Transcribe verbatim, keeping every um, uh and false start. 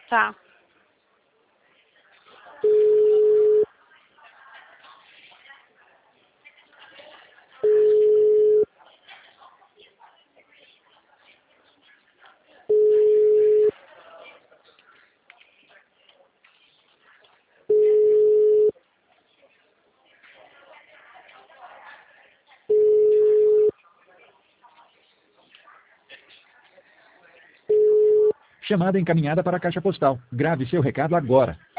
Tá. Chamada encaminhada para a caixa postal. Grave seu recado agora.